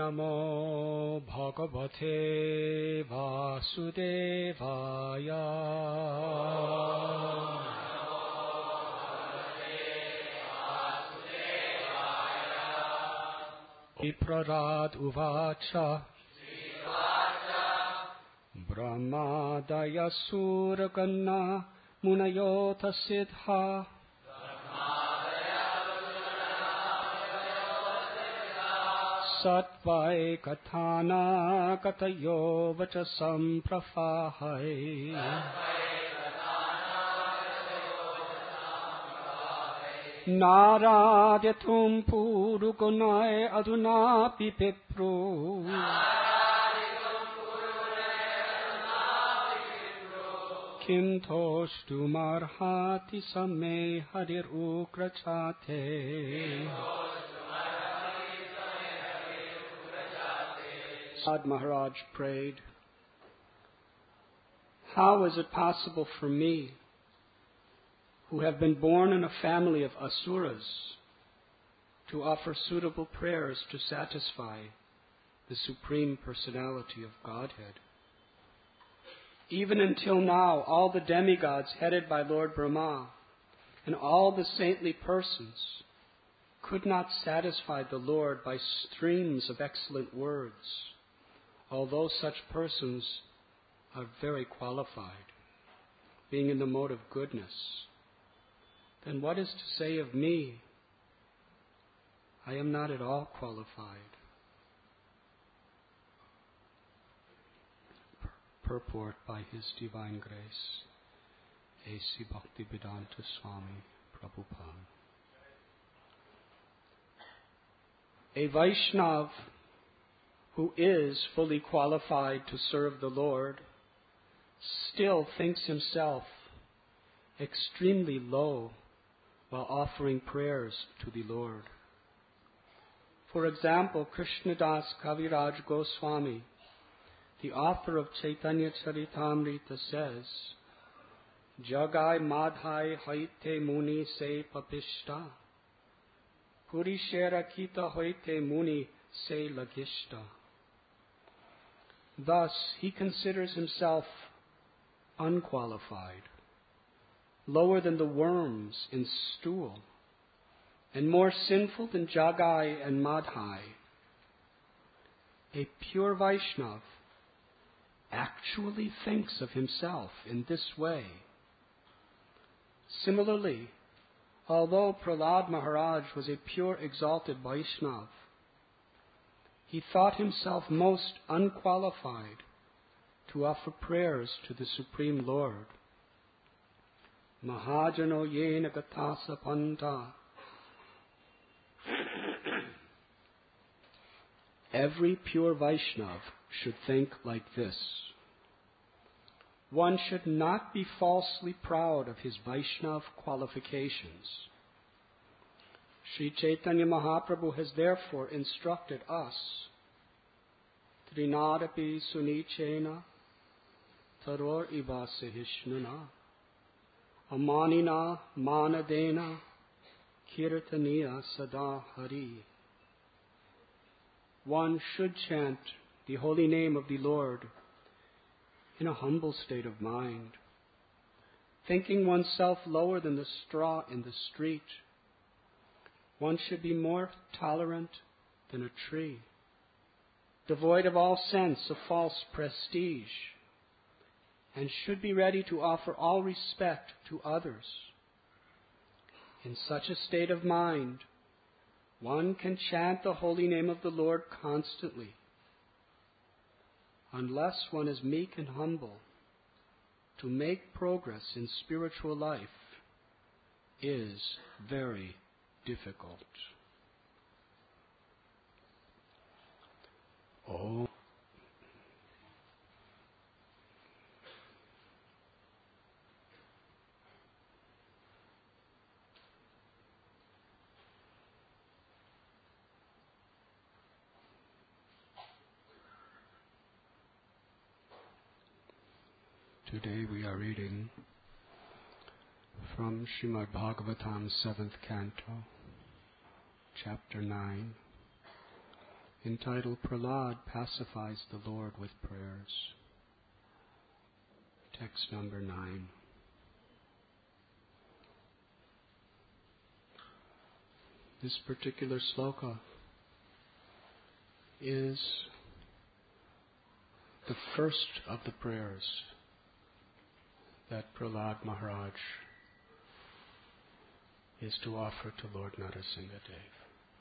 Namo Bhagavate Vasudevaya. Viprarad Uvacha Brahmadaya Suragana Munayota Siddha Satvai Katana Katayo Vacha Samprafahai Naradyatum Purugunai Aduna Pipipru Kim Toshtu Marhati Same Harir Ukrachate. Sad Maharaj prayed, how is it possible for me, who have been born in a family of asuras, to offer suitable prayers to satisfy the Supreme Personality of Godhead? Even until now, all the demigods headed by Lord Brahma and all the saintly persons could not satisfy the Lord by streams of excellent words, although such persons are very qualified, being in the mode of goodness. Then what is to say of me? I am not at all qualified. Purport by His Divine Grace, A.C. Bhaktivedanta Swami Prabhupada. A Vaishnav who is fully qualified to serve the Lord still thinks himself extremely low while offering prayers to the Lord. For example, Krishnadas Kaviraj Goswami, the author of Chaitanya Charitamrita, says, Jagai madhai haite muni se papishta, Purishera kita hoite muni se lagishta. Thus, he considers himself unqualified, lower than the worms in stool, and more sinful than Jagai and Madhai. A pure Vaishnav actually thinks of himself in this way. Similarly, although Prahlad Maharaj was a pure exalted Vaishnav, he thought himself most unqualified to offer prayers to the Supreme Lord. Mahajano yena gatasa panta. Every pure Vaishnav should think like this. One should not be falsely proud of his Vaishnav qualifications. Sri Chaitanya Mahaprabhu has therefore instructed us, Trinadapi sunichena taror iva sahishnuna amanina manadena kirtaniya sada hari. One should chant the holy name of the Lord in a humble state of mind, thinking oneself lower than the straw in the street. One should be more tolerant than a tree, devoid of all sense of false prestige, and should be ready to offer all respect to others. In such a state of mind, one can chant the holy name of the Lord constantly. Unless one is meek and humble, to make progress in spiritual life is very difficult. Oh. Today we are reading from Srimad Bhagavatam, 7th Canto, Chapter 9, entitled Prahlad Pacifies the Lord with Prayers. Text number 9. This particular sloka is the first of the prayers that Prahlad Maharaj is to offer to Lord Narasimhadev.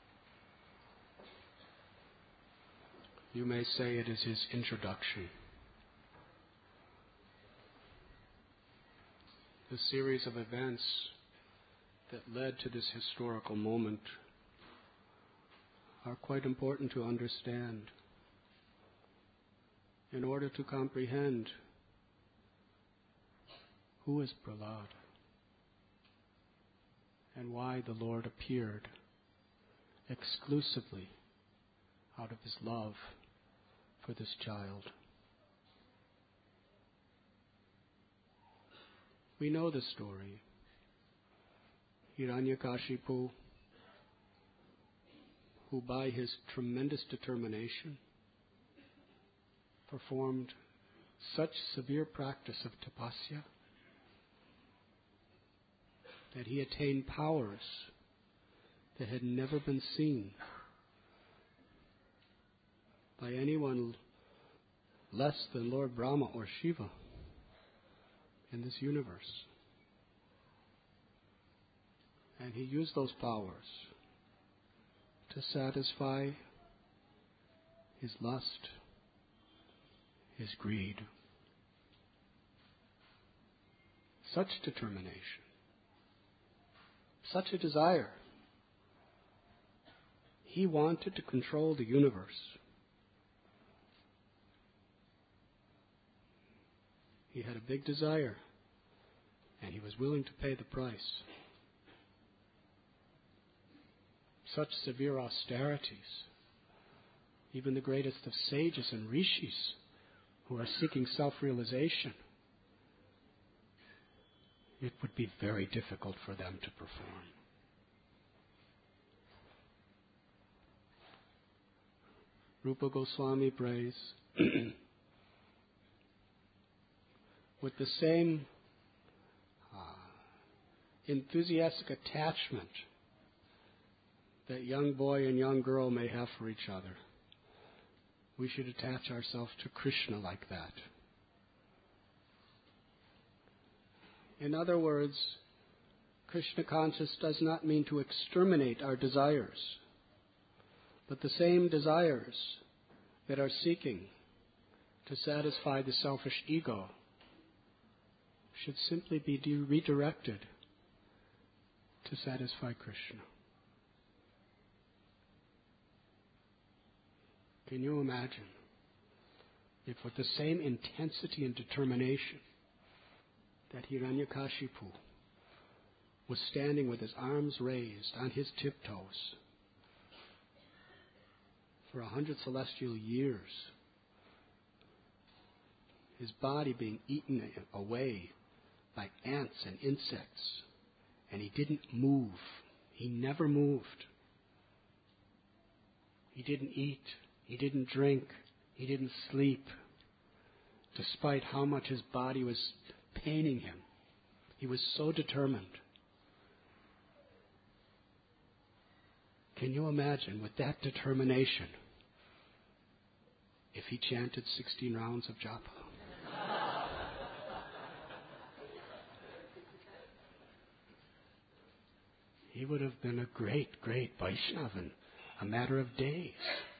You may say it is his introduction. The series of events that led to this historical moment are quite important to understand in order to comprehend who is Prahlad and why the Lord appeared exclusively out of his love for this child. We know the story. Hiranyakashipu, who by his tremendous determination performed such severe practice of tapasya that he attained powers that had never been seen by anyone less than Lord Brahma or Shiva in this universe. And he used those powers to satisfy his lust, his greed. Such determination, such a desire. He wanted to control the universe. He had a big desire, and he was willing to pay the price. Such severe austerities. Even the greatest of sages and rishis who are seeking self-realization, it would be very difficult for them to perform. Rupa Goswami prays, with the same enthusiastic attachment that young boy and young girl may have for each other, we should attach ourselves to Krishna like that. In other words, Krishna conscious does not mean to exterminate our desires, but the same desires that are seeking to satisfy the selfish ego should simply be redirected to satisfy Krishna. Can you imagine if with the same intensity and determination that Hiranyakashipu was standing with his arms raised on his tiptoes for 100 celestial years, his body being eaten away by ants and insects, and he didn't move. He never moved. He didn't eat. He didn't drink. He didn't sleep, despite how much his body was paining him. He was so determined. Can you imagine, with that determination, if he chanted 16 rounds of japa? He would have been a great, great Vaishnava in a matter of days.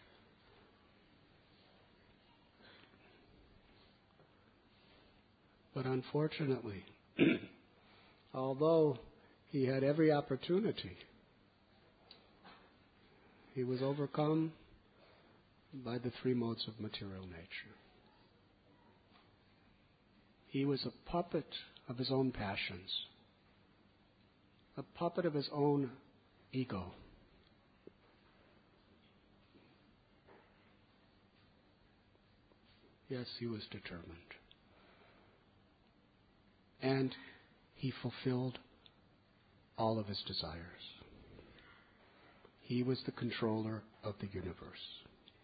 But unfortunately, although he had every opportunity, he was overcome by the three modes of material nature. He was a puppet of his own passions, a puppet of his own ego. Yes, he was determined. And he fulfilled all of his desires. He was the controller of the universe.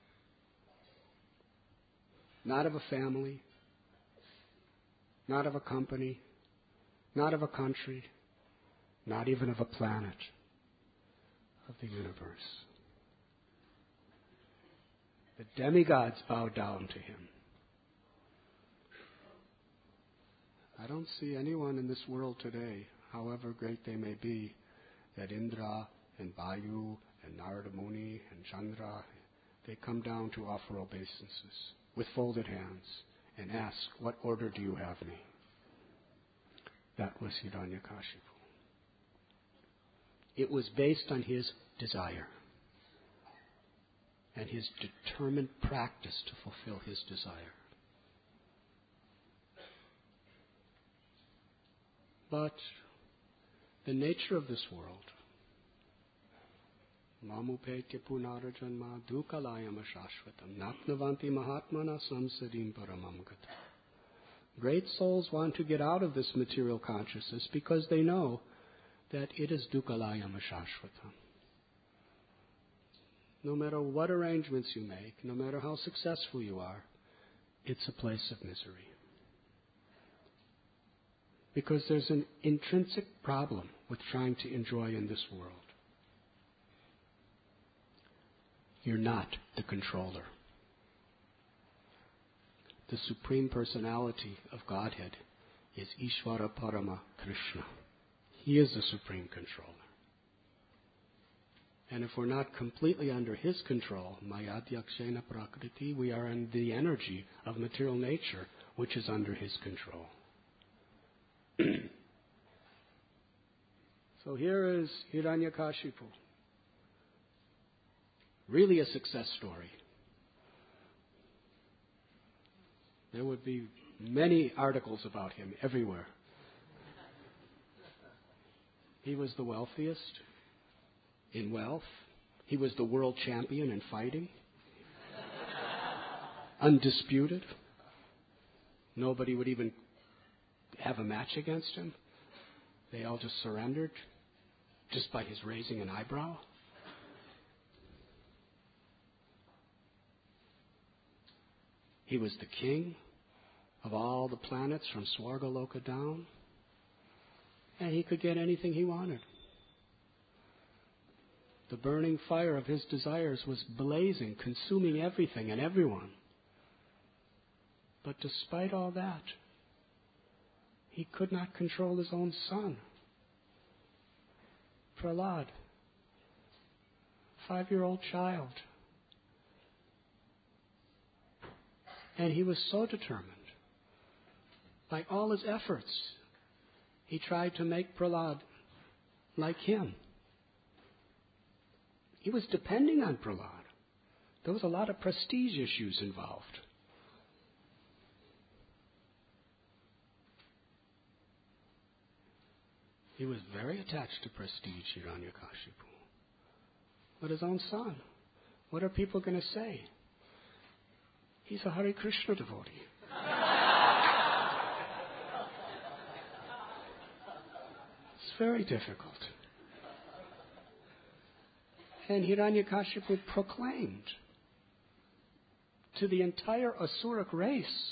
not of a family, not of a company, not of a country, not even of a planet, of the universe. The demigods bow down to him. I don't see anyone in this world today, however great they may be, that Indra and Vayu and Narada Muni and Chandra, they come down to offer obeisances with folded hands and ask, what order do you have me? That was Hiranyakashipu. It was based on his desire and his determined practice to fulfill his desire. But the nature of this world, Mamupetya punarajanma dukalayam ashashvatam napnavanti mahatmana samsadim paramam gata. Great souls want to get out of this material consciousness because they know that it is dukalayam ashashvatam. No matter what arrangements you make, no matter how successful you are, it's a place of misery. Because there's an intrinsic problem with trying to enjoy in this world. You're not the controller. The Supreme Personality of Godhead is Ishvara Parama Krishna. He is the Supreme Controller. And if we're not completely under His control, Mayadhyakshena Prakriti, we are in the energy of material nature, which is under His control. So here is Hiranyakashipu. Really a success story. There would be many articles about him everywhere. He was the wealthiest in wealth. He was the world champion in fighting. Undisputed. Nobody would even have a match against him. They all just surrendered just by his raising an eyebrow. He was the king of all the planets from Swargaloka down, and he could get anything he wanted. The burning fire of his desires was blazing, consuming everything and everyone. But despite all that, he could not control his own son, Prahlad, 5-year-old child. And he was so determined. By all his efforts, he tried to make Prahlad like him. He was depending on Prahlad. There was a lot of prestige issues involved. He was very attached to prestige, Hiranyakashipu. But his own son, what are people going to say? He's a Hare Krishna devotee. It's very difficult. And Hiranyakashipu proclaimed to the entire Asuric race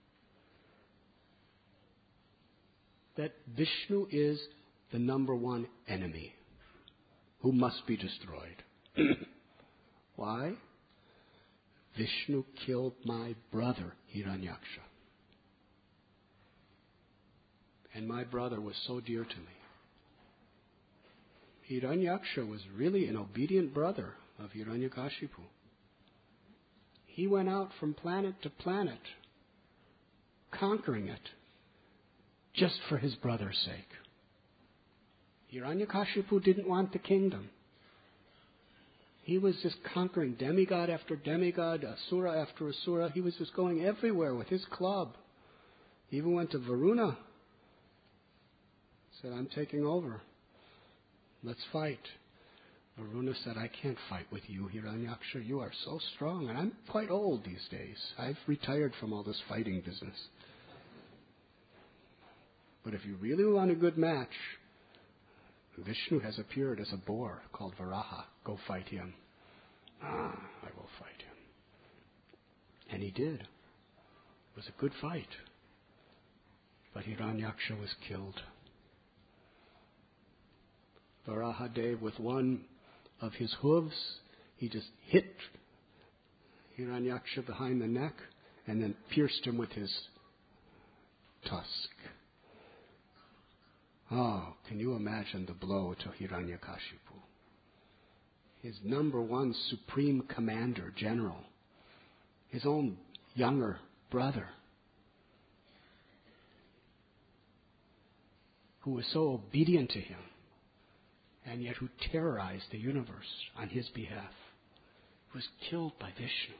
that Vishnu is the number one enemy who must be destroyed. Why? Vishnu killed my brother, Hiranyaksha. And my brother was so dear to me. Hiranyaksha was really an obedient brother of Hiranyakashipu. He went out from planet to planet, conquering it, just for his brother's sake. Hiranyakashipu didn't want the kingdom. He was just conquering demigod after demigod, asura after asura. He was just going everywhere with his club. He even went to Varuna. Said, I'm taking over. Let's fight. Varuna said, I can't fight with you, Hiranyaksha. You are so strong. And I'm quite old these days. I've retired from all this fighting business. But if you really want a good match, Vishnu has appeared as a boar called Varaha. Go fight him. I will fight him. And he did. It was a good fight. But Hiranyaksha was killed. Varahadev, with one of his hooves, he just hit Hiranyaksha behind the neck and then pierced him with his tusk. Oh, can you imagine the blow to Hiranyakashipu? His number one supreme commander, general, his own younger brother, who was so obedient to him, and yet who terrorized the universe on his behalf, was killed by Vishnu.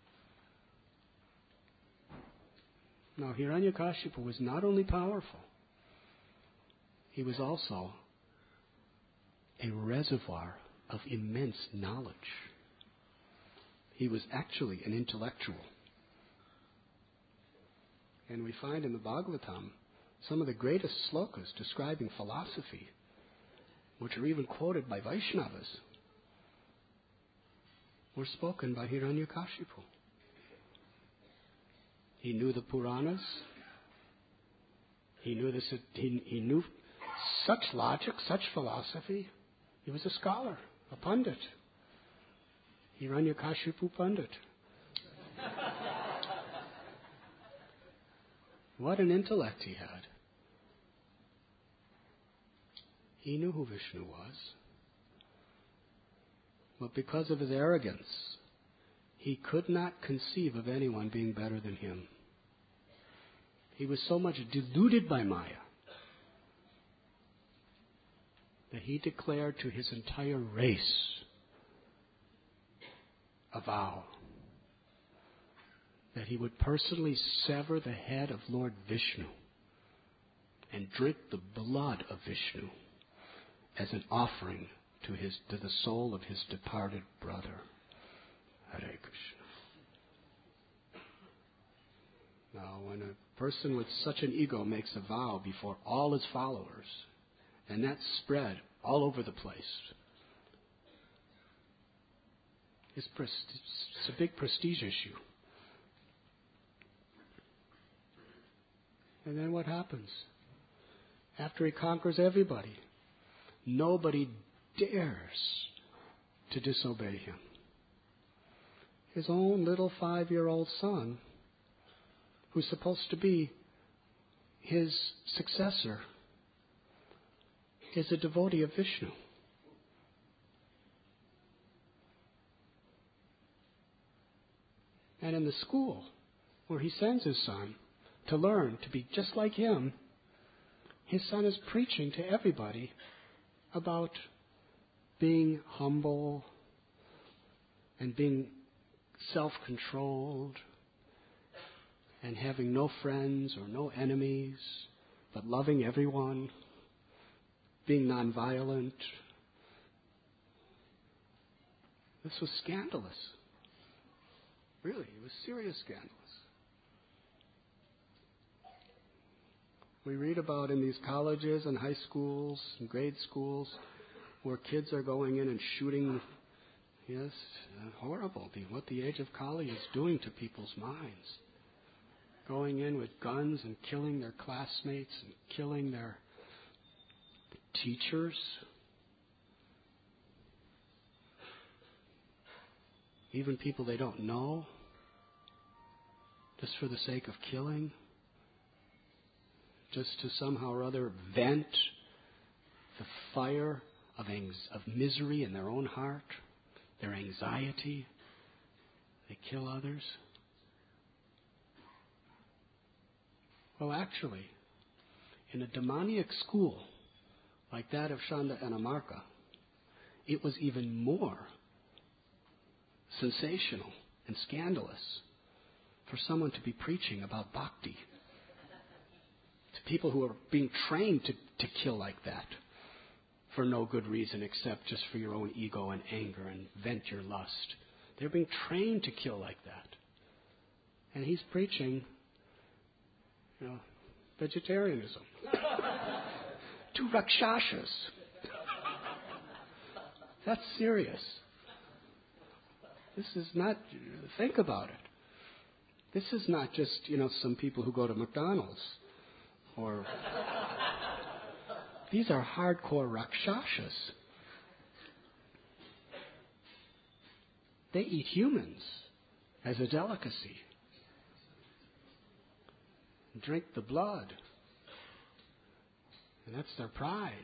Now, Hiranyakashipu was not only powerful, he was also a reservoir of immense knowledge. He was actually an intellectual. And we find in the Bhagavatam some of the greatest slokas describing philosophy, which are even quoted by Vaishnavas, were spoken by Hiranyakashipu. He knew the Puranas. He knew such logic, such philosophy. He was a scholar, a pundit. Hiranyakashipu Pandit. What an intellect he had. He knew who Vishnu was. But because of his arrogance, he could not conceive of anyone being better than him. He was so much deluded by Maya that he declared to his entire race a vow that he would personally sever the head of Lord Vishnu and drink the blood of Vishnu as an offering to the soul of his departed brother. Hare Krishna. Now, when a person with such an ego makes a vow before all his followers, and that's spread all over the place, it's a big prestige issue. And then what happens? After he conquers everybody, nobody dares to disobey him. His own little 5-year-old son, who's supposed to be his successor, is a devotee of Vishnu. And in the school where he sends his son to learn to be just like him, his son is preaching to everybody about being humble and being self-controlled and having no friends or no enemies, but loving everyone, being nonviolent. This was scandalous. Really, it was serious scandalous. We read about in these colleges and high schools and grade schools where kids are going in and shooting. Yes, horrible. What the age of Kali is doing to people's minds. Going in with guns and killing their classmates and killing their teachers. Even people they don't know. Just for the sake of killing. Just to somehow or other vent the fire of misery in their own heart, their anxiety. They kill others. Well, actually, in a demoniac school like that of Shanda and Amarka, it was even more sensational and scandalous for someone to be preaching about bhakti to people who are being trained to kill like that for no good reason except just for your own ego and anger and vent your lust. They're being trained to kill like that. And he's preaching, vegetarianism to rakshasas. That's serious. This is not, think about it. This is not just, some people who go to McDonald's. Or these are hardcore Rakshasas. They eat humans as a delicacy. Drink the blood. And that's their pride.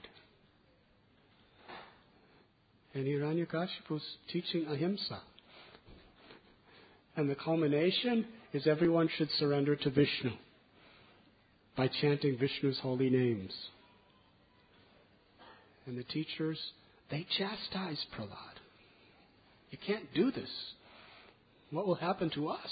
And Hiranyakashipu's teaching ahimsa. And the culmination is everyone should surrender to Vishnu by chanting Vishnu's holy names. And the teachers, they chastise Prahlad. You can't do this. What will happen to us?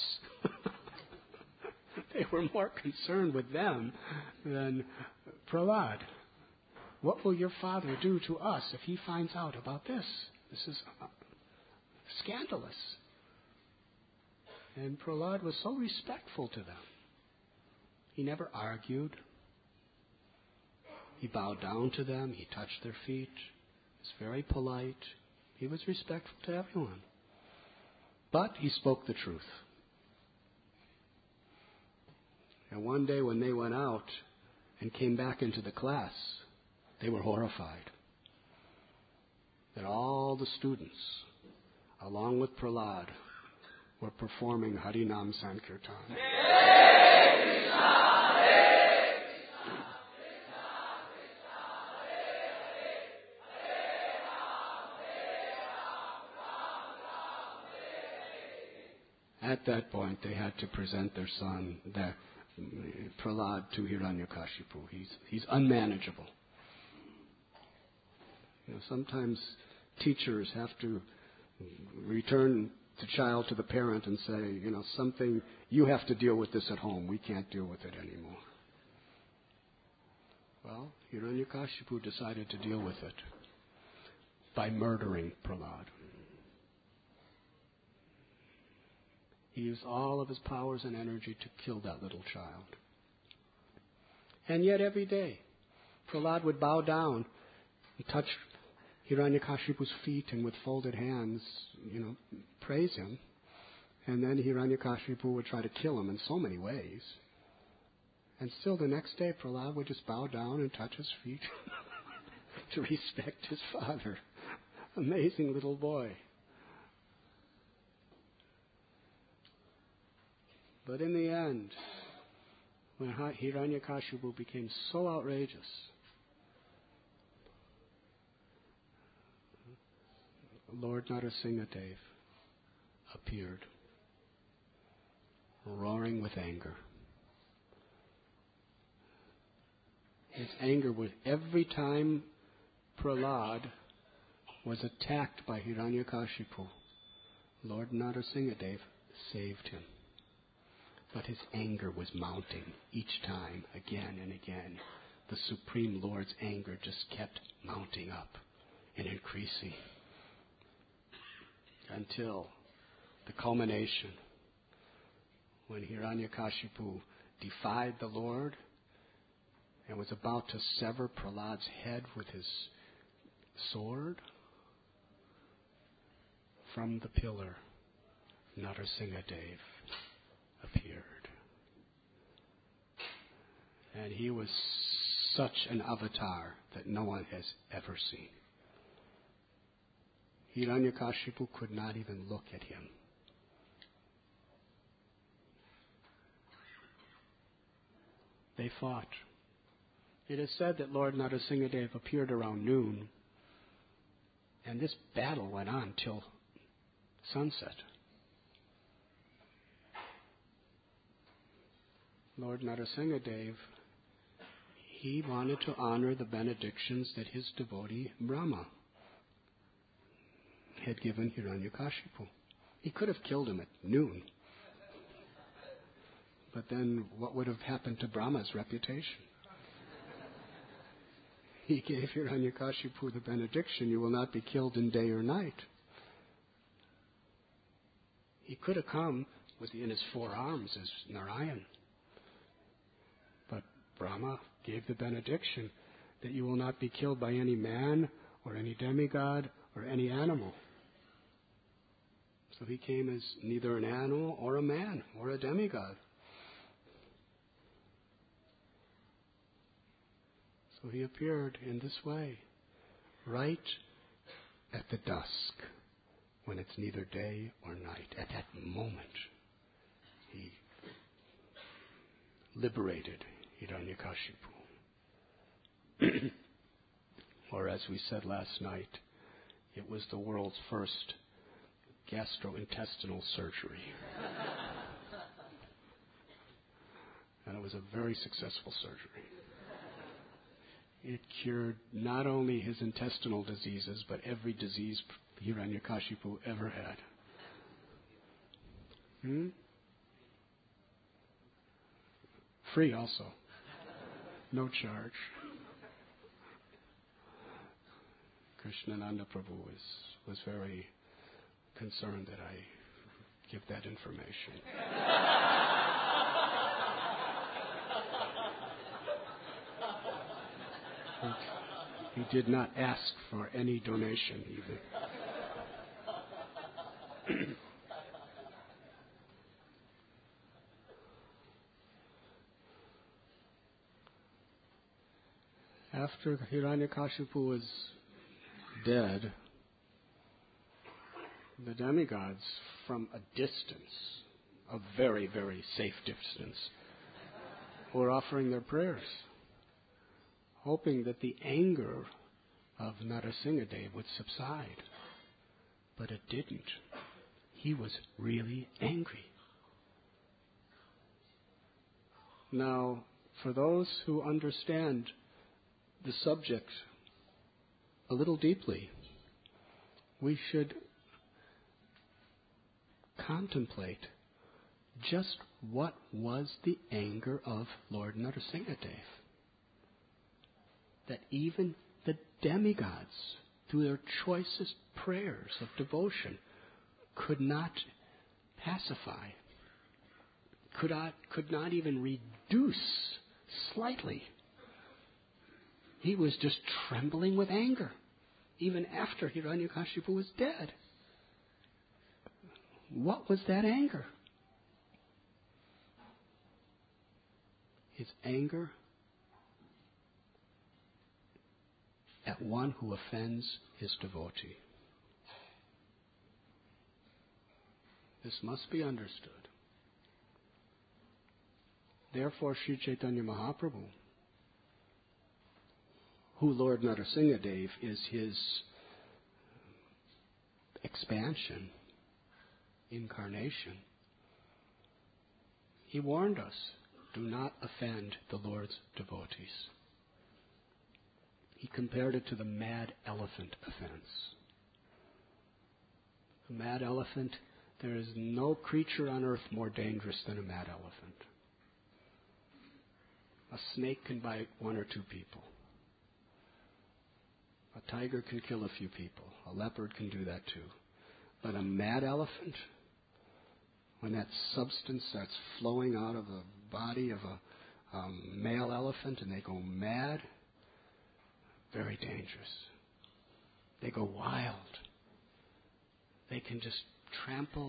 They were more concerned with them than Prahlad. What will your father do to us if he finds out about this? This is scandalous. And Prahlad was so respectful to them. He never argued. He bowed down to them. He touched their feet. He was very polite. He was respectful to everyone. But he spoke the truth. And one day when they went out and came back into the class, they were horrified that all the students, along with Prahlad, were performing Harinam Sankirtan. At that point, they had to present their son, Prahlad, to Hiranyakashipu. He's unmanageable. Sometimes teachers have to return the child to the parent and say, something, you have to deal with this at home. We can't deal with it anymore. Well, Hiranyakashipu decided to deal with it by murdering Prahlad. He used all of his powers and energy to kill that little child. And yet every day, Prahlad would bow down and touch Hiranyakashipu's feet and with folded hands, praise him. And then Hiranyakashipu would try to kill him in so many ways. And still the next day, Prahlad would just bow down and touch his feet to respect his father. Amazing little boy. But in the end, when Hiranyakashipu became so outrageous, Lord Narasimhadev appeared, roaring with anger. His anger was every time Prahlad was attacked by Hiranyakashipu, Lord Narasimhadev saved him. But his anger was mounting each time, again and again. The Supreme Lord's anger just kept mounting up and increasing until the culmination when Hiranyakashipu defied the Lord and was about to sever Prahlad's head with his sword. From the pillar, Narasimhadev appeared. And he was such an avatar that no one has ever seen. Hiranyakashipu could not even look at him. They fought. It is said that Lord Narasimhadev appeared around noon, and this battle went on till sunset. Lord Narasimhadev, he wanted to honor the benedictions that his devotee Brahma had given Hiranyakashipu. He could have killed him at noon. But then what would have happened to Brahma's reputation? He gave Hiranyakashipu the benediction, you will not be killed in day or night. He could have come in his forearms as Narayan. But Brahma gave the benediction that you will not be killed by any man or any demigod or any animal. So he came as neither an animal or a man or a demigod. So he appeared in this way, right at the dusk, when it's neither day or night. At that moment, he liberated Hiranyakashipu. Or as we said last night, it was the world's first gastrointestinal surgery. And it was a very successful surgery. It cured not only his intestinal diseases, but every disease Hiranyakashipu ever had. Free also. No charge. Krishnananda Prabhu was very concerned that I give that information. He did not ask for any donation even. After Hiranyakashipu was dead, the demigods from a distance, a very, very safe distance, were offering their prayers, hoping that the anger of Narasimhadev would subside. But it didn't. He was really angry. Now, for those who understand the subject a little deeply, we should contemplate just what was the anger of Lord Narasimhadev. That even the demigods, through their choicest prayers of devotion, could not pacify, could not even reduce slightly. He was just trembling with anger, even after Hiranyakashipu was dead. What was that anger? His anger at one who offends his devotee. This must be understood. Therefore, Sri Chaitanya Mahaprabhu, who Lord Narasimhadev is his expansion, incarnation, he warned us, do not offend the Lord's devotees. He compared it to the mad elephant offense. A mad elephant, there is no creature on earth more dangerous than a mad elephant. A snake can bite one or two people. A tiger can kill a few people. A leopard can do that too. But a mad elephant, when that substance starts flowing out of the body of a male elephant and they go mad, very dangerous. They go wild. They can just trample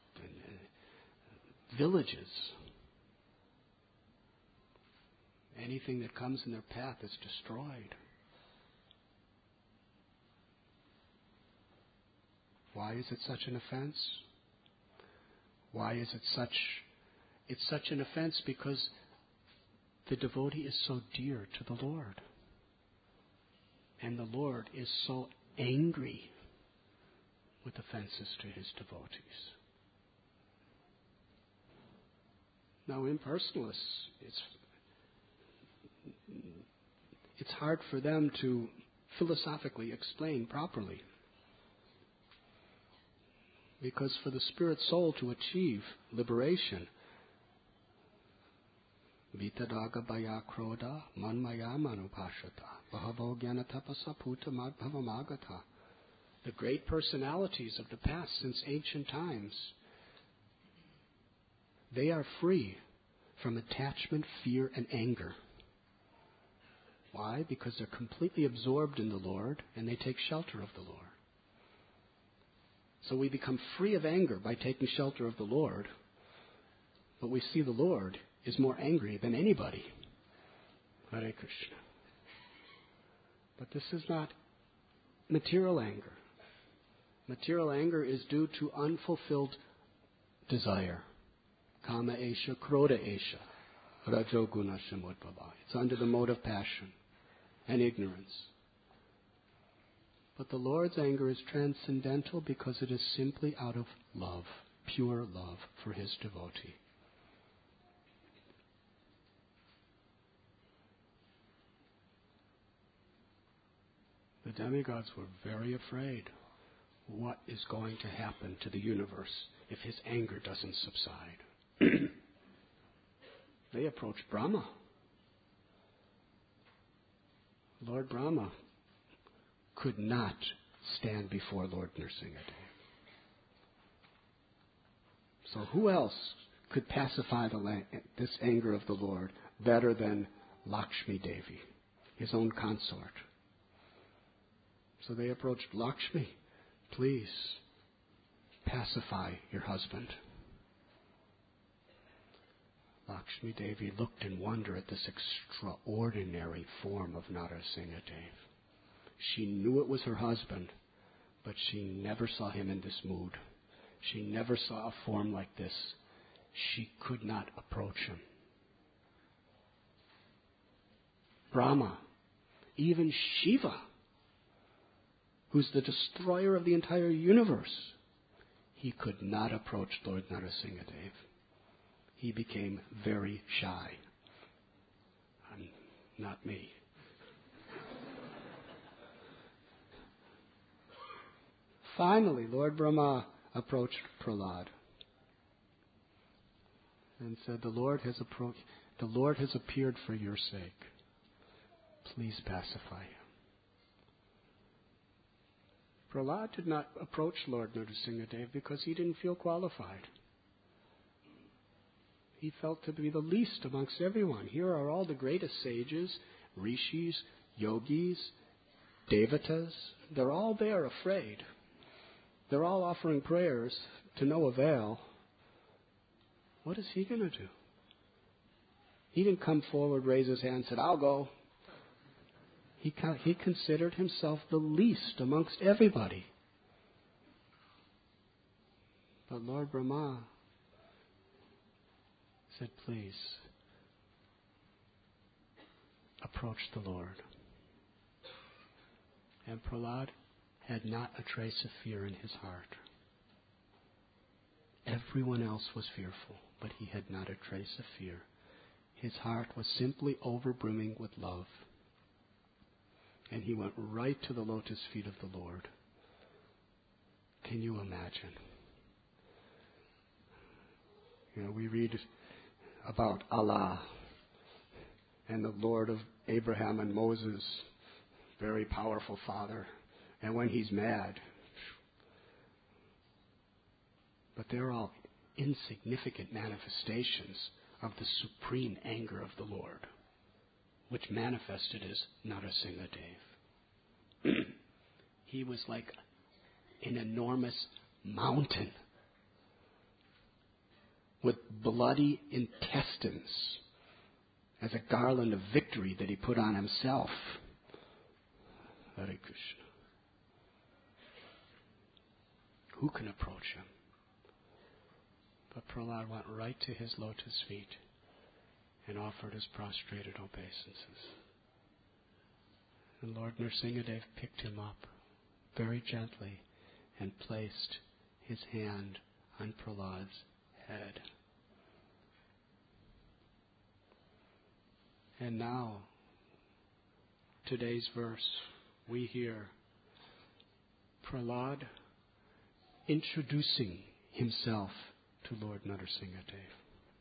villages. Anything that comes in their path is destroyed. Why is it such an offense? Why is it such? It's such an offense because the devotee is so dear to the Lord. And the Lord is so angry with offenses to his devotees. Now, impersonalists, it's hard for them to philosophically explain properly. Because for the spirit soul to achieve liberation, Vitadaga Baya Kroda Manmaya Manupashata Bahavo Gyanatapasa Puta Madbhavamagata. The great personalities of the past since ancient times, they are free from attachment, fear, and anger. Why? Because they're completely absorbed in the Lord and they take shelter of the Lord. So we become free of anger by taking shelter of the Lord. But we see the Lord is more angry than anybody. Hare Krishna. But this is not material anger. Material anger is due to unfulfilled desire. Kama esha, krodha esha, rajoguna samudbhava. It's under the mode of passion and ignorance. But the Lord's anger is transcendental because it is simply out of love, pure love for His devotee. The demigods were very afraid. What is going to happen to the universe if His anger doesn't subside? They approached Brahma. Lord Brahma could not stand before Lord Nrsingadev. So who else could pacify this anger of the Lord better than Lakshmi Devi, his own consort? So they approached Lakshmi. Please pacify your husband. Lakshmi Devi looked in wonder at this extraordinary form of Nrsingadev. She knew it was her husband, but she never saw him in this mood. She never saw a form like this. She could not approach him. Brahma, even Shiva, who's the destroyer of the entire universe, he could not approach Lord Nrsingadev. He became very shy. Not me. Finally, Lord Brahma approached Prahlad and said, the Lord has appeared for your sake. Please pacify him. Prahlad did not approach Lord Nrsingadev because he didn't feel qualified. He felt to be the least amongst everyone. Here are all the greatest sages, rishis, yogis, devatas. They're all there afraid. They're all offering prayers to no avail. What is he going to do? He didn't come forward, raise his hand, and said, I'll go. He considered himself the least amongst everybody. But Lord Brahma said, please, approach the Lord. And Prahlad had not a trace of fear in his heart. Everyone else was fearful, but he had not a trace of fear. His heart was simply overbrimming with love. And he went right to the lotus feet of the Lord. Can you imagine? We read about Allah and the Lord of Abraham and Moses, very powerful Father, and when He's mad. But they're all insignificant manifestations of the supreme anger of the Lord, which manifested as Nrsingadev. He was like an enormous mountain with bloody intestines as a garland of victory that he put on himself. Hare Krishna. Who can approach him? But Prahlad went right to his lotus feet and offered his prostrated obeisances. And Lord Nrsingadev picked him up very gently and placed his hand on Prahlad's head. And now, today's verse, we hear Prahlad introducing himself to Lord Nrsingadev.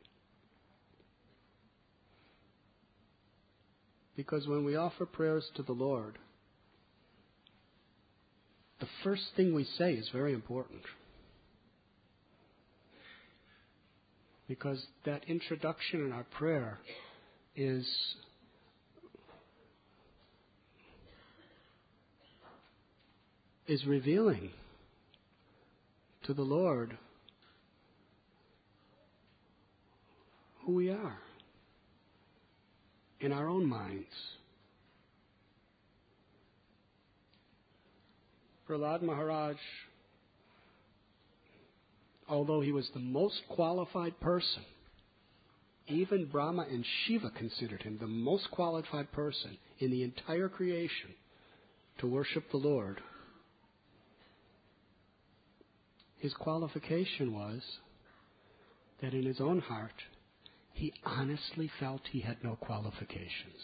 Because when we offer prayers to the Lord, the first thing we say is very important. Because that introduction in our prayer is revealing to the Lord who we are in our own minds. Prahlad Maharaj, although he was the most qualified person, even Brahma and Shiva considered him the most qualified person in the entire creation to worship the Lord. His qualification was that in his own heart, he honestly felt he had no qualifications.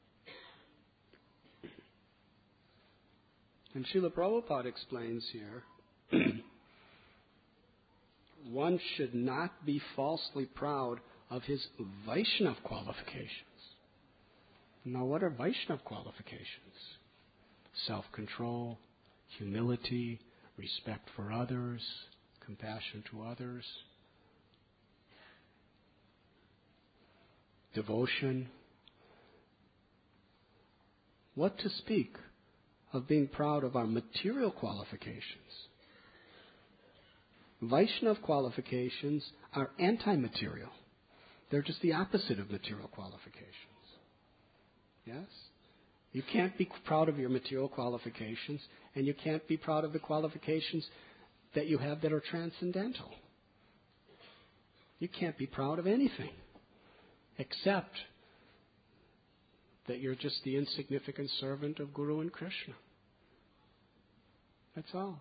And Srila Prabhupada explains here, one should not be falsely proud of his Vaishnav qualifications. Now, what are Vaishnav qualifications? Self-control, humility, respect for others, compassion to others, devotion. What to speak of being proud of our material qualifications? Vaishnav qualifications are anti-material. They're just the opposite of material qualifications. Yes? You can't be proud of your material qualifications, and you can't be proud of the qualifications that you have that are transcendental. You can't be proud of anything except that you're just the insignificant servant of Guru and Krishna. That's all.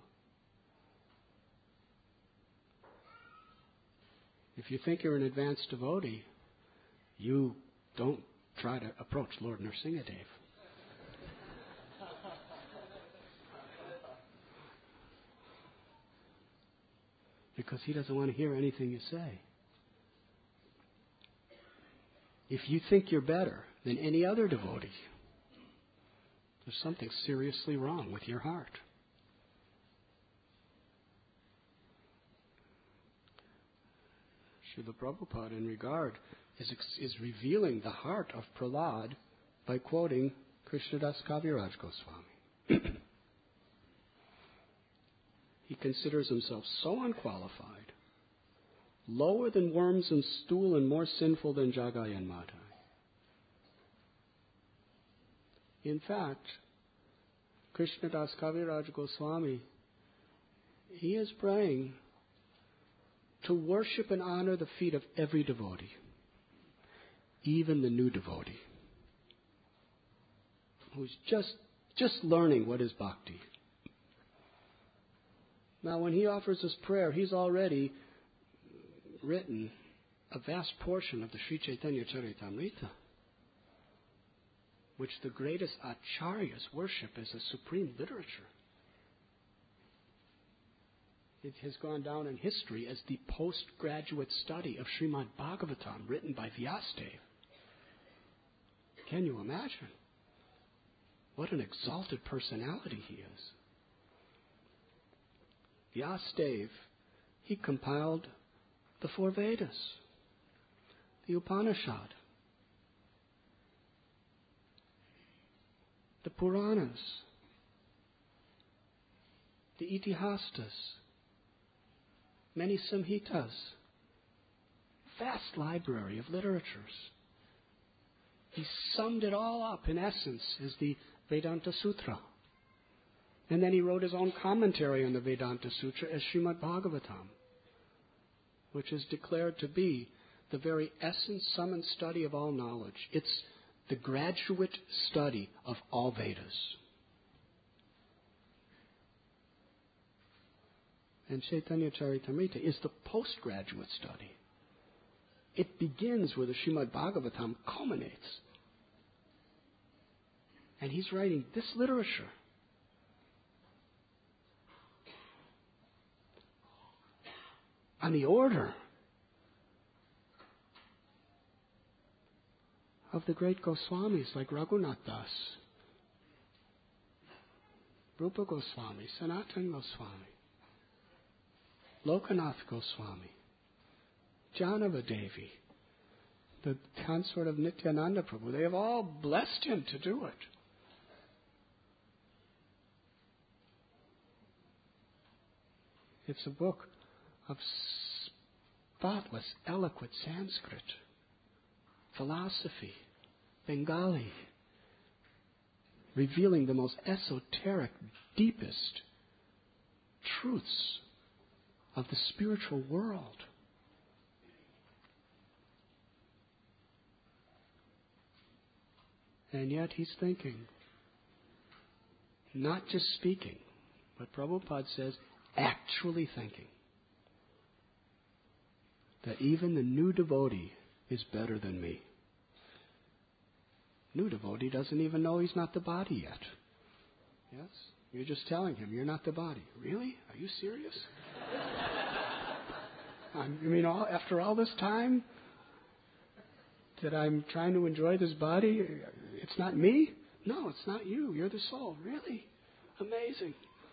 If you think you're an advanced devotee, you don't try to approach Lord Nrsingadev. Because he doesn't want to hear anything you say. If you think you're better than any other devotee, there's something seriously wrong with your heart. Srila Prabhupada, in regard, is revealing the heart of Prahlad by quoting Krishnadas Kaviraj Goswami. He considers himself so unqualified, lower than worms and stool and more sinful than Jagai and Madhai. In fact, Krishnadas Kaviraj Goswami, he is praying to worship and honor the feet of every devotee, even the new devotee, who's just learning what is bhakti. Now, when he offers his prayer, he's already written a vast portion of the Sri Chaitanya Charitamrita, which the greatest acharyas worship as a supreme literature. It has gone down in history as the postgraduate study of Srimad Bhagavatam written by Vyasadeva. Can you imagine? What an exalted personality he is. Vyasadeva, he compiled the 4 Vedas, the Upanishad, the Puranas, the Itihastas, many Samhitas, vast library of literatures. He summed it all up in essence as the Vedanta Sutra. And then he wrote his own commentary on the Vedanta Sutra as Srimad Bhagavatam, which is declared to be the very essence, sum, and study of all knowledge. It's the graduate study of all Vedas. And Chaitanya Charitamrita is the postgraduate study. It begins where the Srimad Bhagavatam culminates. And he's writing this literature. On the order of the great Goswamis like Raghunath Das, Rupa Goswami, Sanatana Goswami, Lokanath Goswami, Janava Devi, the consort of Nityananda Prabhu. They have all blessed him to do it. It's a book of spotless, eloquent Sanskrit, philosophy, Bengali, revealing the most esoteric, deepest truths of the spiritual world. And yet he's thinking, not just speaking, but Prabhupada says, actually thinking that even the new devotee is better than me. New devotee doesn't even know he's not the body yet. Yes? You're just telling him, you're not the body. Really? Are you serious? After all this time that I'm trying to enjoy this body, it's not me? No, it's not you. You're the soul. Really? Amazing.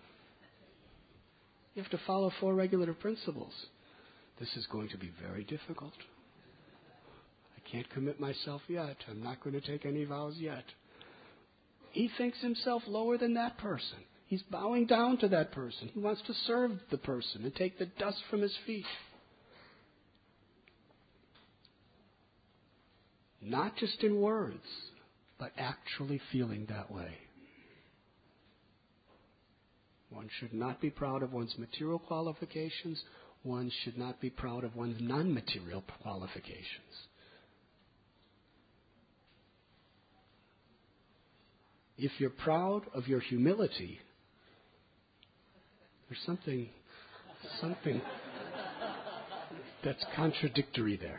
You have to follow 4 regular principles. This is going to be very difficult. I can't commit myself yet. I'm not going to take any vows yet. He thinks himself lower than that person. He's bowing down to that person. He wants to serve the person and take the dust from his feet. Not just in words, but actually feeling that way. One should not be proud of one's material qualifications. One should not be proud of one's non-material qualifications. If you're proud of your humility, there's something that's contradictory there.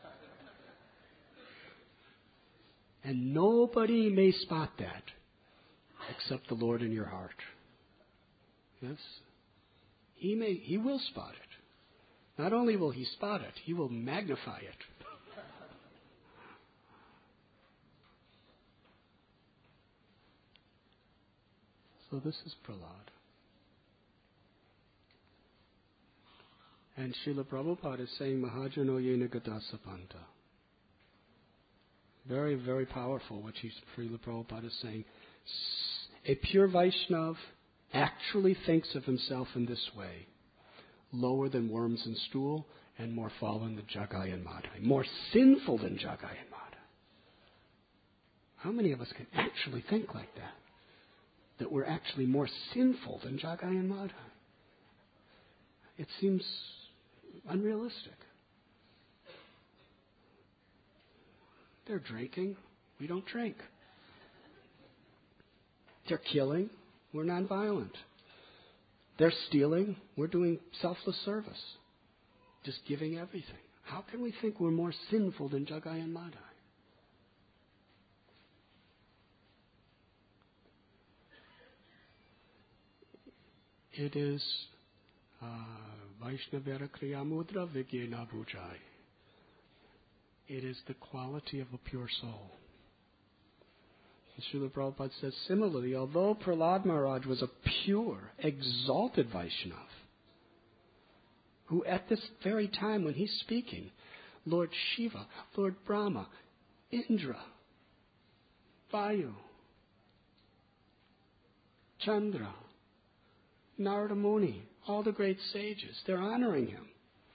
And nobody may spot that except the Lord in your heart. Yes? He will spot it. Not only will he spot it, he will magnify it. So this is Prahlad. And Srila Prabhupada is saying, Mahajano yena gadasapanta. Very, very powerful what Srila Prabhupada is saying. A pure Vaishnav actually thinks of himself in this way. Lower than worms and stool, and more fallen than Jagai and Madhai. More sinful than Jagai and Madhai. How many of us can actually think like that? That we're actually more sinful than Jagai and Madhai? It seems unrealistic. They're drinking, we don't drink. They're killing, we're nonviolent. They're stealing, we're doing selfless service. Just giving everything. How can we think we're more sinful than Jagai and Madhai? It is Vaishnavera Kriya Mudra Vigyena Bhujai. It is the quality of a pure soul. And Srila Prabhupada says, similarly, although Prahlad Maharaj was a pure, exalted Vaishnav, who at this very time when he's speaking, Lord Shiva, Lord Brahma, Indra, Vayu, Chandra, Narada Muni, all the great sages, they're honoring him.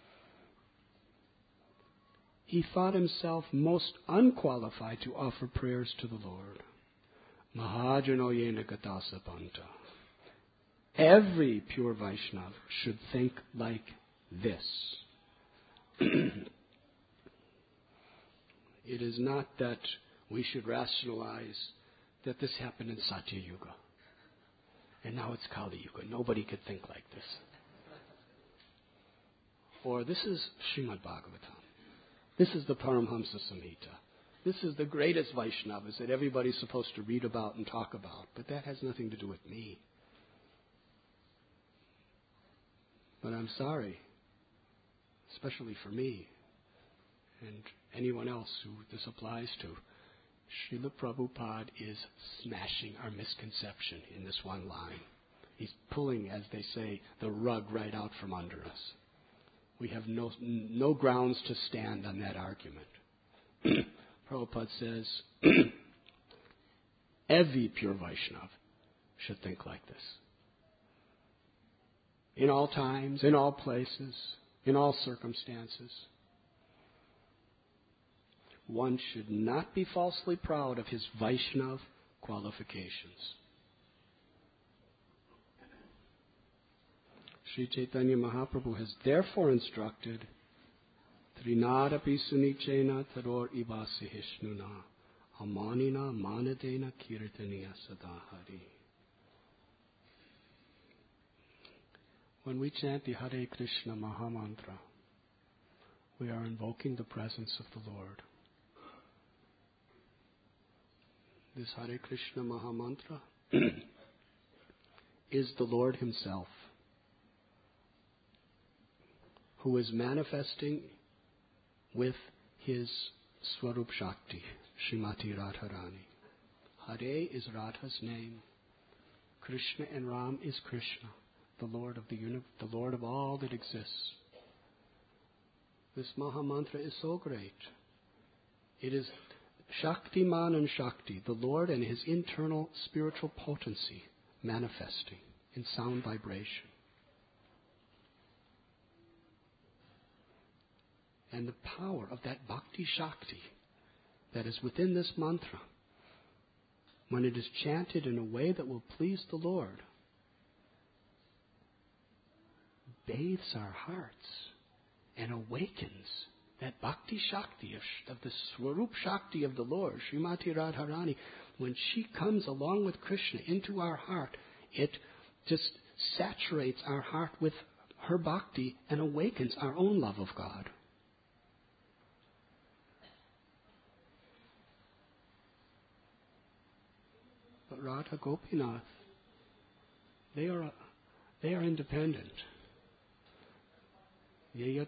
He thought himself most unqualified to offer prayers to the Lord. Mahajano yena gadasapanta. Every pure Vaishnav should think like this. It is not that we should rationalize that this happened in Satya Yuga. And now it's Kali Yuga. Nobody could think like this. Or this is Srimad Bhagavatam. This is the Paramhamsa Samhita. This is the greatest Vaishnavas that everybody's supposed to read about and talk about. But that has nothing to do with me. But I'm sorry, especially for me and anyone else who this applies to. Srila Prabhupada is smashing our misconception in this one line. He's pulling, as they say, the rug right out from under us. We have no grounds to stand on that argument. Prabhupada says, every pure Vaishnav should think like this. in all times, in all places, in all circumstances. One should not be falsely proud of his Vaishnav qualifications. Sri Chaitanya Mahaprabhu has therefore instructed, Trinadapi sunichena taror ivasihishnuna amanina manadena kirtaniya sadahari. When we chant the Hare Krishna Mahamantra, we are invoking the presence of the Lord. This Hare Krishna Mahamantra is the Lord Himself, who is manifesting with His Swarup Shakti, Srimati Radharani. Hare is Radha's name. Krishna and Ram is Krishna, the Lord of the Lord of all that exists. This Mahamantra is so great. It is Shaktiman and Shakti, the Lord and His internal spiritual potency manifesting in sound vibration. And the power of that Bhakti Shakti that is within this mantra, when it is chanted in a way that will please the Lord, bathes our hearts and awakens that Bhakti Shakti of the Swarup Shakti of the Lord, Srimati Radharani. When she comes along with Krishna into our heart, it just saturates our heart with her Bhakti and awakens our own love of God. But Radha Gopinath, they are independent. They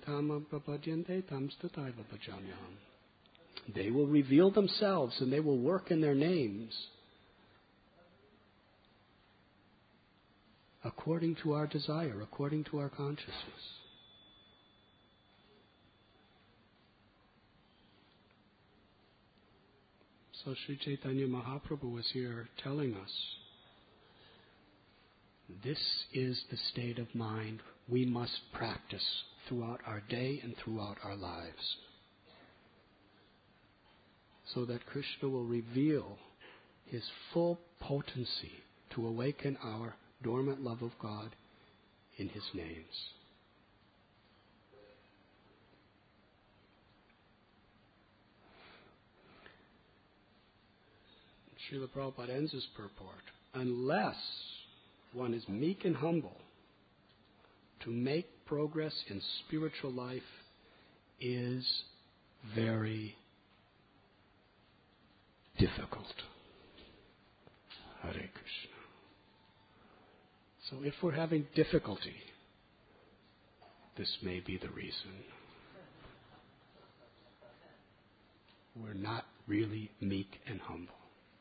will reveal themselves and they will work in their names according to our desire, according to our consciousness. So Sri Chaitanya Mahaprabhu is here telling us, this is the state of mind we must practice throughout our day and throughout our lives, so that Krishna will reveal His full potency to awaken our dormant love of God in His names. Srila Prabhupada ends his purport. Unless one is meek and humble, to make progress in spiritual life is very difficult. Hare Krishna. So if we're having difficulty, this may be the reason. We're not really meek and humble.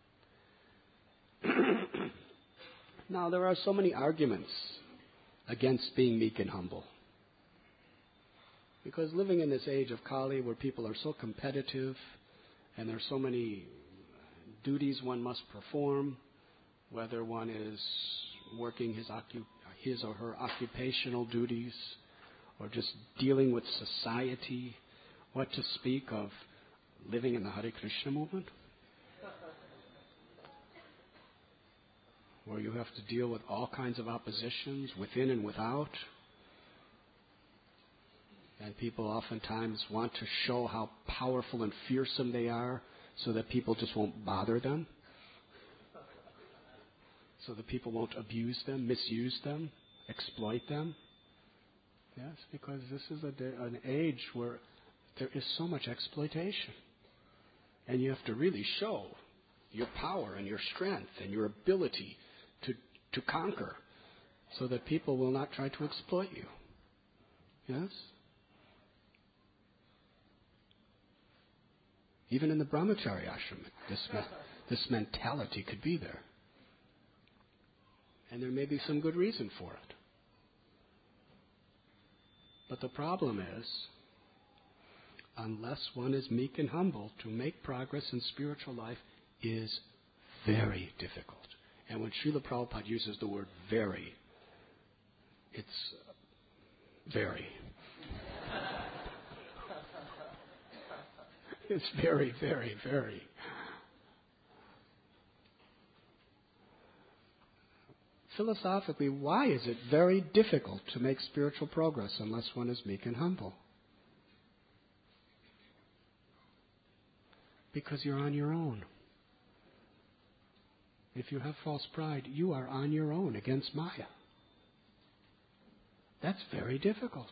Now, there are so many arguments against being meek and humble. Because living in this age of Kali, where people are so competitive, and there are so many duties one must perform, whether one is working his or her occupational duties, or just dealing with society, what to speak of living in the Hare Krishna movement, where you have to deal with all kinds of oppositions within and without. And people oftentimes want to show how powerful and fearsome they are so that people just won't bother them, so that people won't abuse them, misuse them, exploit them. Yes, because this is an age where there is so much exploitation. And you have to really show your power and your strength and your ability to conquer, so that people will not try to exploit you. Yes? Even in the brahmachari ashram, this mentality could be there. And there may be some good reason for it. But the problem is, unless one is meek and humble, to make progress in spiritual life is very difficult. And when Srila Prabhupada uses the word very, It's very. It's very, very, very. Philosophically, why is it very difficult to make spiritual progress unless one is meek and humble? Because you're on your own. If you have false pride, you are on your own against Maya. That's very difficult.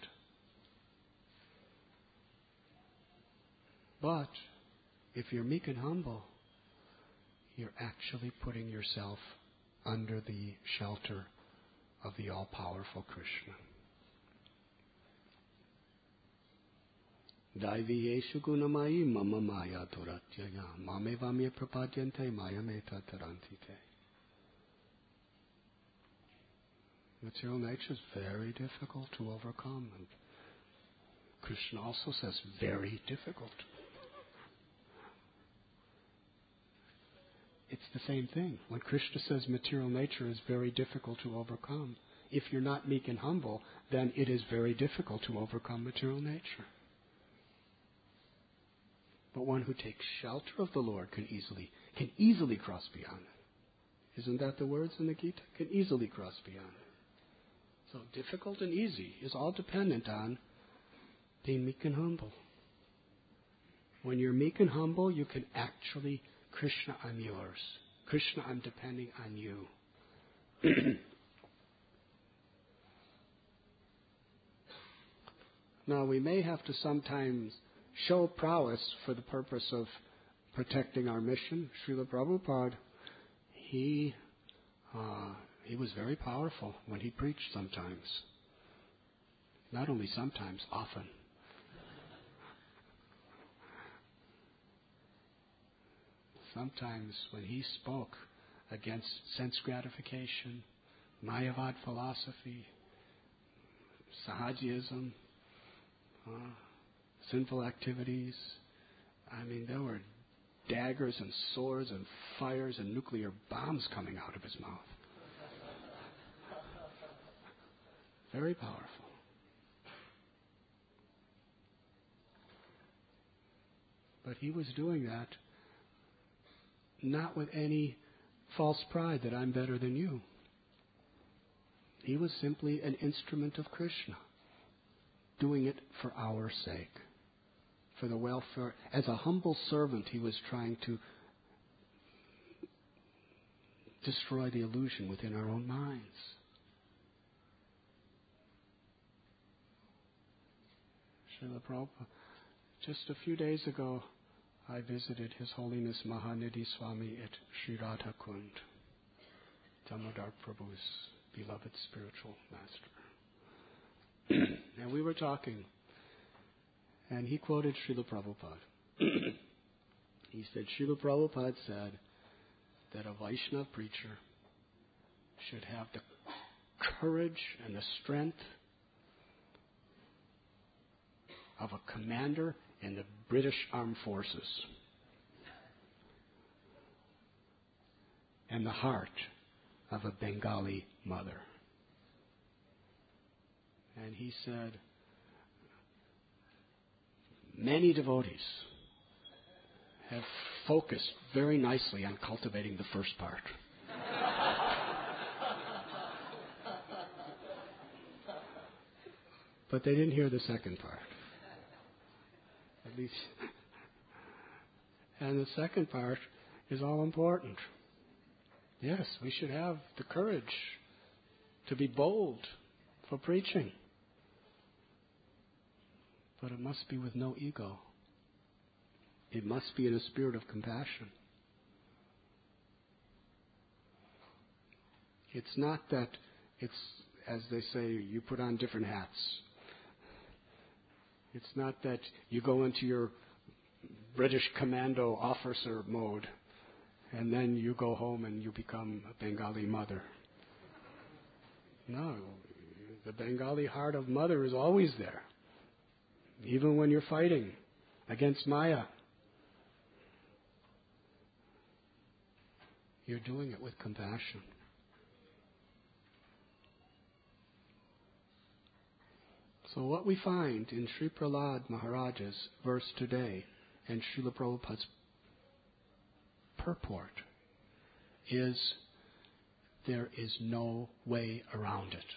But if you're meek and humble, you're actually putting yourself under the shelter of the all-powerful Krishna. Daivi Yeshu Gunamai Mama Maya Duratyaya Mame Vamya Prapadyante Maya Meta Tarantite. Material nature is very difficult to overcome. And Krishna also says very difficult. It's the same thing. When Krishna says material nature is very difficult to overcome, if you're not meek and humble, then it is very difficult to overcome material nature. But one who takes shelter of the Lord can easily cross beyond it. Isn't that the words in the Gita? Can easily cross beyond it. So difficult and easy is all dependent on being meek and humble. When you're meek and humble, you can actually, Krishna, I'm yours. Krishna, I'm depending on you. Now, we may have to sometimes show prowess for the purpose of protecting our mission. Srila Prabhupada, he was very powerful when he preached sometimes. Not only sometimes, often. Sometimes when he spoke against sense gratification, Mayavad philosophy, Sahajism, sinful activities, there were daggers and swords and fires and nuclear bombs coming out of his mouth. Very powerful. But he was doing that not with any false pride that I'm better than you. He was simply an instrument of Krishna, doing it for our sake, for the welfare. As a humble servant, he was trying to destroy the illusion within our own minds. Srila Prabhupada, just a few days ago, I visited His Holiness Mahanidhi Swami at Sri Radha Kund, Damodar Prabhu's beloved spiritual master. And we were talking, and he quoted Srila Prabhupada. He said, Srila Prabhupada said that a Vaishnava preacher should have the courage and the strength of a commander in the British Armed Forces and the heart of a Bengali mother. And he said, many devotees have focused very nicely on cultivating the first part. But they didn't hear the second part. At least. And the second part is all important. Yes, we should have the courage to be bold for preaching. But it must be with no ego. It must be in a spirit of compassion. It's not that it's, as they say, you put on different hats. It's not that you go into your British commando officer mode and then you go home and you become a Bengali mother. No, the Bengali heart of mother is always there. Even when you're fighting against Maya. You're doing it with compassion. So what we find in Sri Prahlad Maharaj's verse today and Srila Prabhupada's purport is there is no way around it.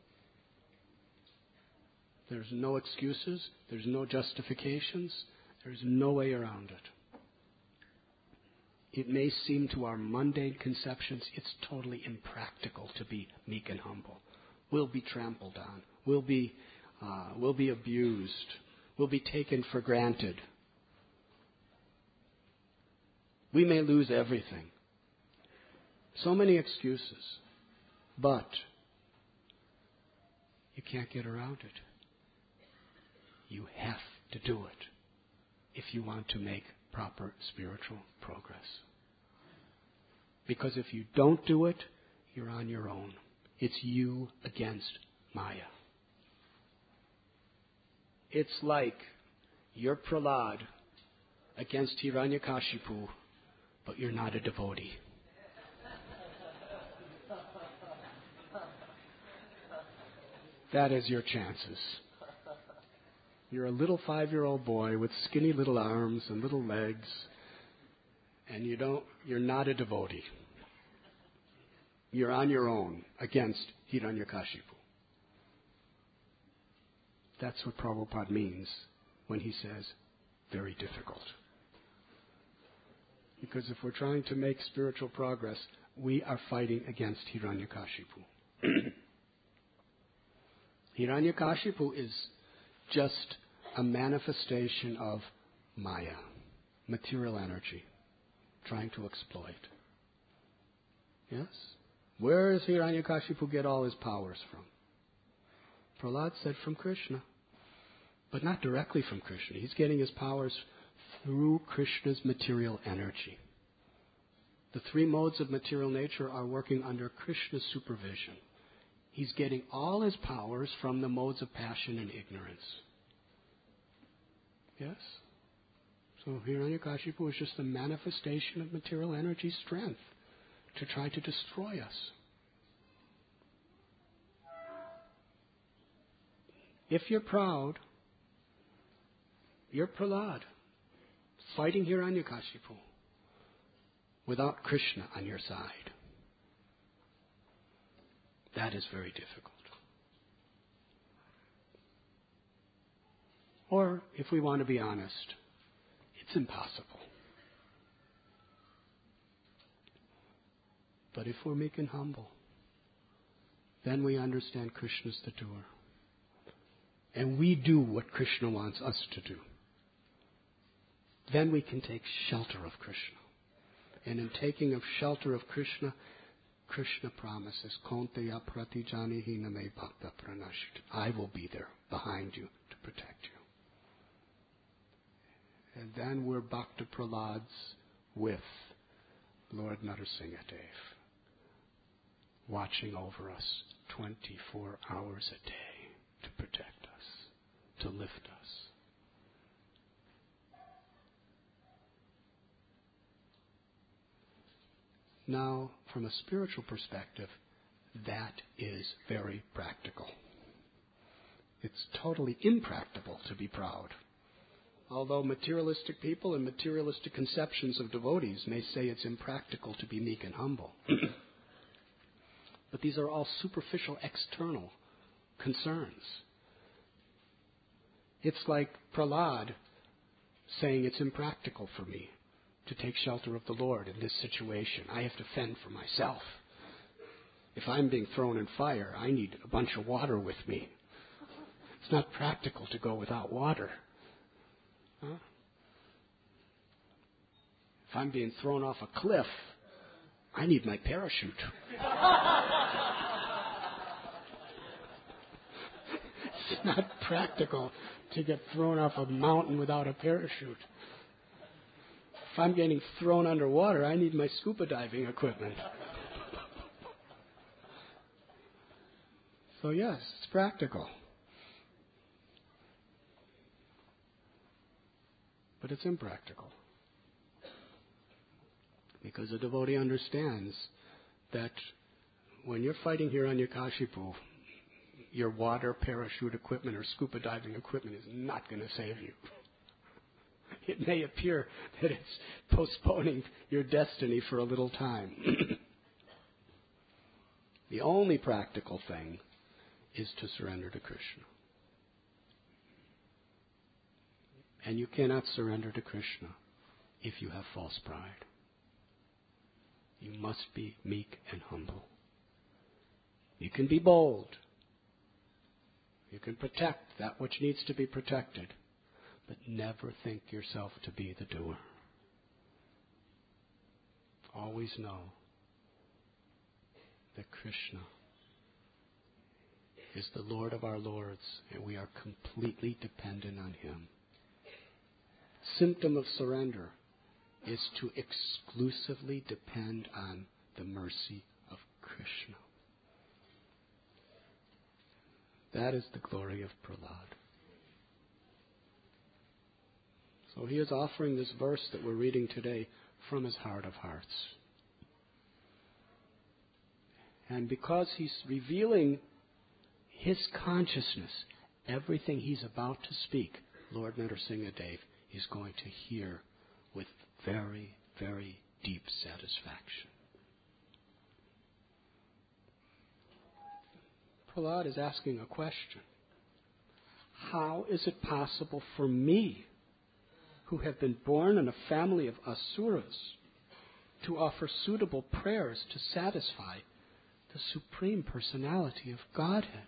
There's no excuses. There's no justifications. There's no way around it. It may seem to our mundane conceptions it's totally impractical to be meek and humble. We'll be trampled on. We'll be abused. We'll be taken for granted. We may lose everything. So many excuses. But you can't get around it. You have to do it if you want to make proper spiritual progress. Because if you don't do it, you're on your own. It's you against Maya. It's like you're Prahlad against Hiranyakashipu, but you're not a devotee. That is your chances. You're a little 5-year-old boy with skinny little arms and little legs, and you're not a devotee. You're on your own against Hiranyakashipu. That's what Prabhupada means when he says, very difficult. Because if we're trying to make spiritual progress, we are fighting against Hiranyakashipu. Hiranyakashipu is just a manifestation of Maya, material energy, trying to exploit. Yes? Where does Hiranyakashipu get all his powers from? Prahlad said from Krishna, but not directly from Krishna. He's getting his powers through Krishna's material energy. The 3 modes of material nature are working under Krishna's supervision. He's getting all his powers from the modes of passion and ignorance. Yes? So Hiranyakashipu is just a manifestation of material energy strength to try to destroy us. If you're proud, you're Prahlad, fighting Hiranyakashipu without Krishna on your side. That is very difficult. Or, if we want to be honest, it's impossible. But if we're meek and humble, then we understand Krishna's the doer. And we do what Krishna wants us to do. Then we can take shelter of Krishna. And in taking of shelter of Krishna, Krishna promises, Konteya pratijanihi name bhakta pranashit. I will be there behind you to protect you. And then we're Bhakta Prahlads with Lord Narasimhadev, watching over us 24 hours a day to protect us, to lift us. Now, from a spiritual perspective, that is very practical. It's totally impractical to be proud. Although materialistic people and materialistic conceptions of devotees may say it's impractical to be meek and humble. But these are all superficial, external concerns. It's like Prahlad saying it's impractical for me to take shelter of the Lord in this situation. I have to fend for myself. If I'm being thrown in fire, I need a bunch of water with me. It's not practical to go without water. Huh? If I'm being thrown off a cliff, I need my parachute. It's not practical to get thrown off a mountain without a parachute. If I'm getting thrown underwater, I need my scuba diving equipment. So yes, it's practical. But it's impractical. Because a devotee understands that when you're fighting Hiranyakashipu, your water parachute equipment or scuba diving equipment is not going to save you. It may appear that it's postponing your destiny for a little time. The only practical thing is to surrender to Krishna. And you cannot surrender to Krishna if you have false pride. You must be meek and humble. You can be bold. You can protect that which needs to be protected, but never think yourself to be the doer. Always know that Krishna is the Lord of our lords, and we are completely dependent on Him. Symptom of surrender is to exclusively depend on the mercy of Krishna. That is the glory of Prahlad. So he is offering this verse that we're reading today from his heart of hearts. And because he's revealing his consciousness, everything he's about to speak, Lord Narasimhadev is going to hear with very, very deep satisfaction. Prahlad is asking a question. How is it possible for me, who have been born in a family of asuras, to offer suitable prayers to satisfy the Supreme Personality of Godhead?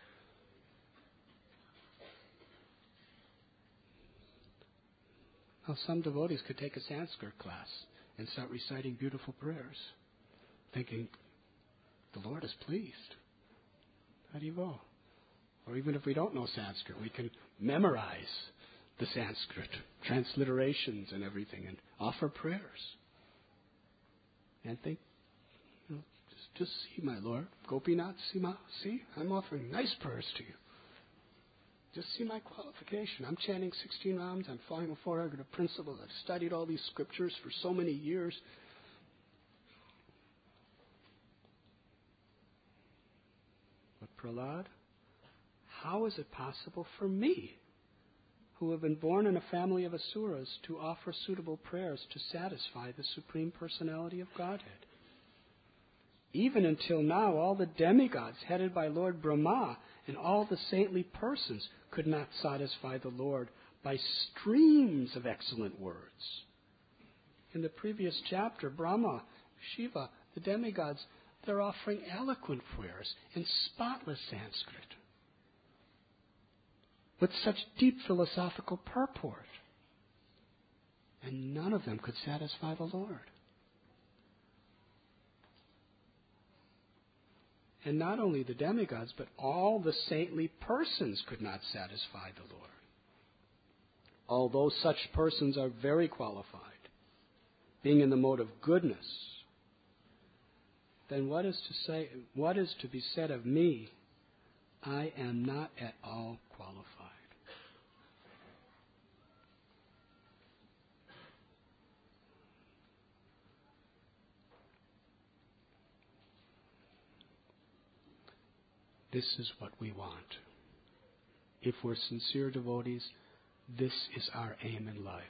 Now, some devotees could take a Sanskrit class and start reciting beautiful prayers, thinking, the Lord is pleased. Haribo. Or even if we don't know Sanskrit, we can memorize the Sanskrit transliterations and everything and offer prayers. And think, just see, my Lord, Gopinath, see, I'm offering nice prayers to you. Just see my qualification. I'm chanting 16 rounds. I'm following a four-argument principle. I've studied all these scriptures for so many years. But Prahlad, how is it possible for me, who have been born in a family of asuras, to offer suitable prayers to satisfy the Supreme Personality of Godhead? Even until now, all the demigods headed by Lord Brahma and all the saintly persons could not satisfy the Lord by streams of excellent words. In the previous chapter, Brahma, Shiva, the demigods, they're offering eloquent prayers in spotless Sanskrit with such deep philosophical purport. And none of them could satisfy the Lord. And not only the demigods, but all the saintly persons could not satisfy the Lord. Although such persons are very qualified, being in the mode of goodness, then what is to be said of me? I am not at all qualified. This is what we want. If we're sincere devotees, this is our aim in life.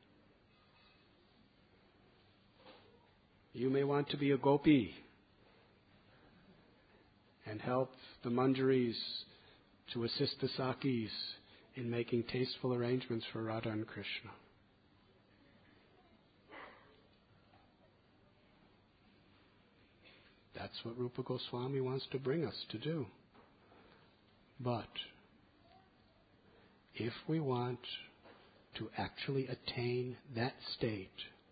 You may want to be a gopi and help the manjaris to assist the sakis in making tasteful arrangements for Radha and Krishna. That's what Rupa Goswami wants to bring us to do. But if we want to actually attain that state,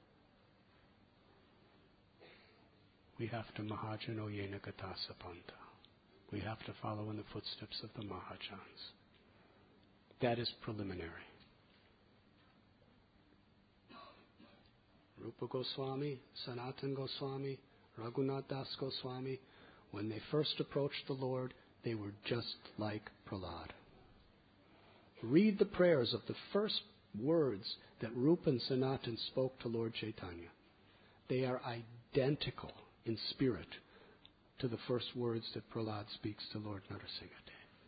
we have to Mahajano Yena Gata Sapanta. We have to follow in the footsteps of the Mahajans. That is preliminary. Rupa Goswami, Sanatana Goswami, Raghunath Das Goswami, when they first approached the Lord, they were just like Prahlad. Read the prayers of the first words that Rupa and Sanatan spoke to Lord Chaitanya. They are identical in spirit to the first words that Prahlad speaks to Lord Narasimhadev.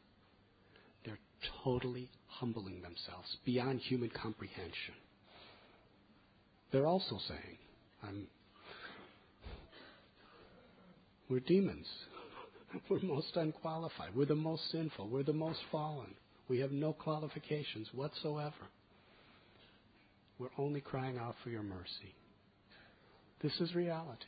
totally humbling themselves beyond human comprehension. They're also saying, we're demons. We're most unqualified. We're the most sinful. We're the most fallen. We have no qualifications whatsoever. We're only crying out for your mercy. This is reality.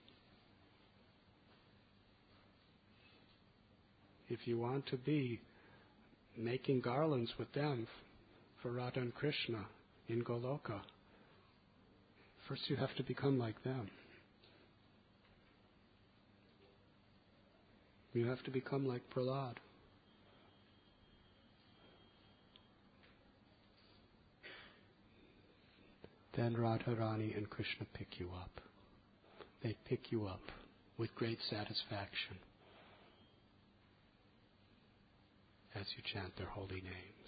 If you want to be making garlands with them for Radha and Krishna in Goloka, first you have to become like them. You have to become like Prahlad. Then Radharani and Krishna pick you up. They pick you up with great satisfaction as you chant their holy names.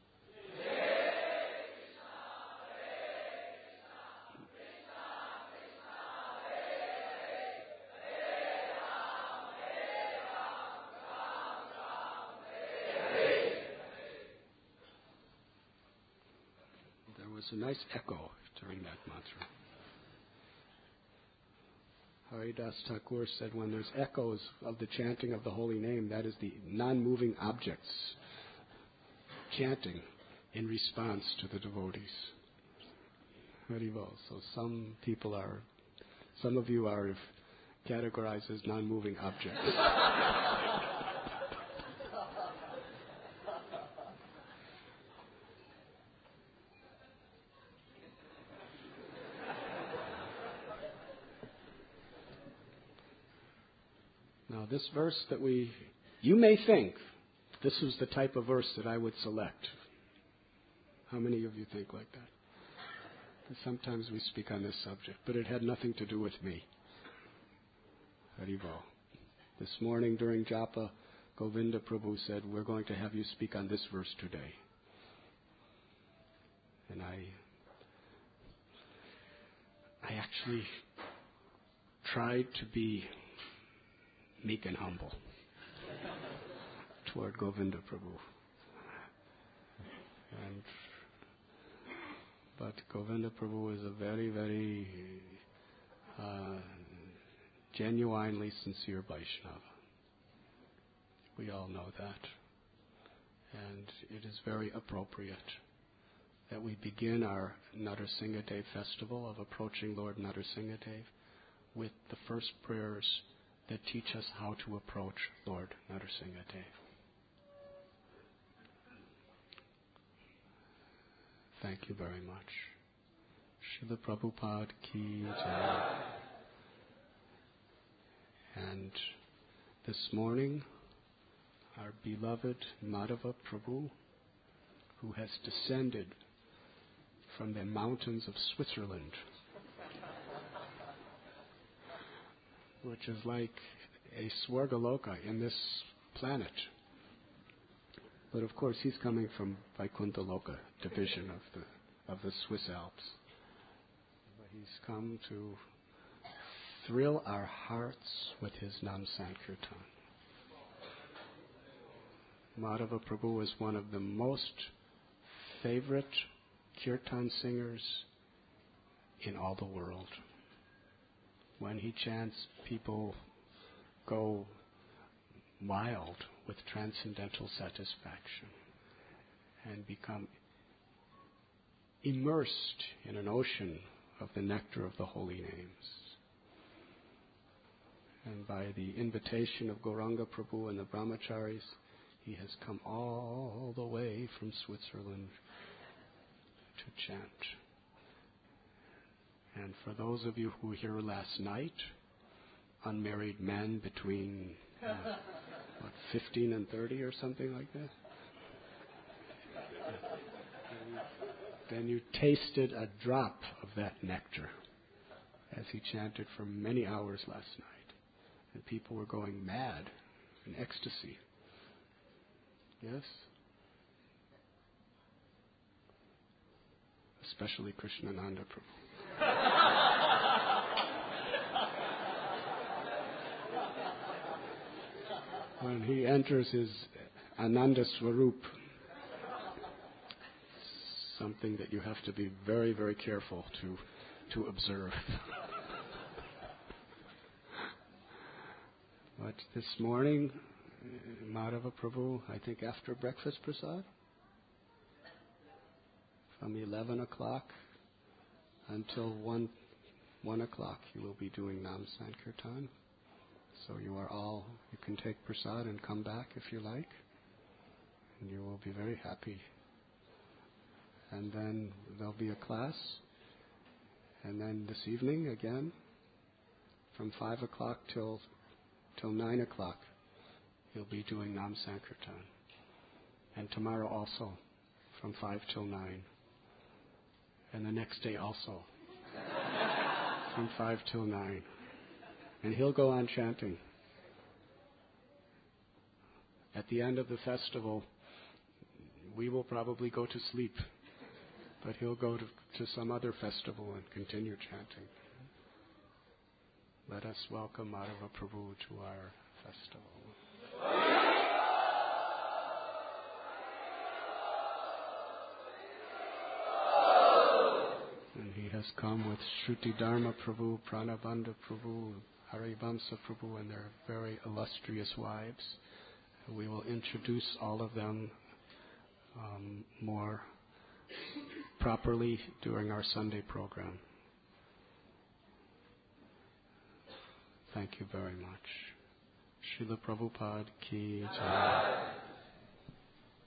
There was a nice echo during that mantra. Haridas Thakur said when there's echoes of the chanting of the holy name, that is the non-moving objects chanting in response to the devotees. Haribol. So some of you are categorized as non-moving objects. Now this verse that you may think this was the type of verse that I would select. How many of you think like that? Sometimes we speak on this subject, but it had nothing to do with me. Haribol. This morning during Japa, Govinda Prabhu said, we're going to have you speak on this verse today. And I actually tried to be meek and humble toward Govinda Prabhu. But Govinda Prabhu is a very, very genuinely sincere Vaishnava. We all know that. And it is very appropriate that we begin our Narsinghadev festival of approaching Lord Narsinghadev with the first prayers that teach us how to approach Lord Narsinghadev. Thank you very much. Srila Prabhupada ki jai. And this morning, our beloved Madhava Prabhu, who has descended from the mountains of Switzerland, which is like a Swargaloka in this planet. But of course, he's coming from Vaikuntha Loka division of the Swiss Alps. But he's come to thrill our hearts with his Nam Sankirtan. Madhava Prabhu is one of the most favorite kirtan singers in all the world. When he chants, people go wild with transcendental satisfaction and become immersed in an ocean of the nectar of the holy names. And by the invitation of Gauranga Prabhu and the Brahmacharis, he has come all the way from Switzerland to chant. And for those of you who were here last night, unmarried men between 15 and 30 or something like that, then you tasted a drop of that nectar as he chanted for many hours last night. And people were going mad in ecstasy. Yes? Especially Krishnananda Prabhu. When he enters his Ananda Swarup, something that you have to be very, very careful to observe. But this morning, Madhava Prabhu, I think after breakfast prasad, from 11 o'clock until 1 o'clock, you will be doing Nam Sankirtan. So you can take prasad and come back if you like, and you will be very happy. And then there'll be a class, and then this evening again, from 5 o'clock till 9 o'clock, you'll be doing Nam Sankirtan. And tomorrow also, from 5 till 9. And the next day also, from 5 till 9. And he'll go on chanting. At the end of the festival, we will probably go to sleep, but he'll go to some other festival and continue chanting. Let us welcome Madhava Prabhu to our festival. And he has come with Shruti Dharma Prabhu, Pranabandha Prabhu, Harivamsa Prabhu, and their very illustrious wives. We will introduce all of them more properly during our Sunday program. Thank you very much. Srila Prabhupada ki jai.